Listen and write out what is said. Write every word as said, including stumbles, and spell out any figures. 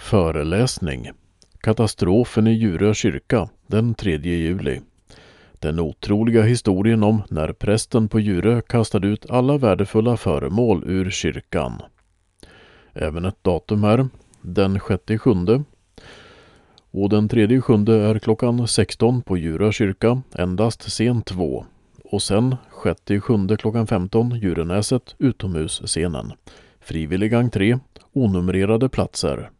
Föreläsning. Katastrofen i Djurö kyrka den tredje juli. Den otroliga historien om när prästen på Djurö kastade ut alla värdefulla föremål ur kyrkan. Även ett datum här, den sjätte sjunde. Och den tredje sjunde är klockan sexton på Djurö kyrka, endast scen två. Och sen sjätte sjunde klockan femton, Djurönäset, utomhusscenen. Frivillig entré, onumrerade platser.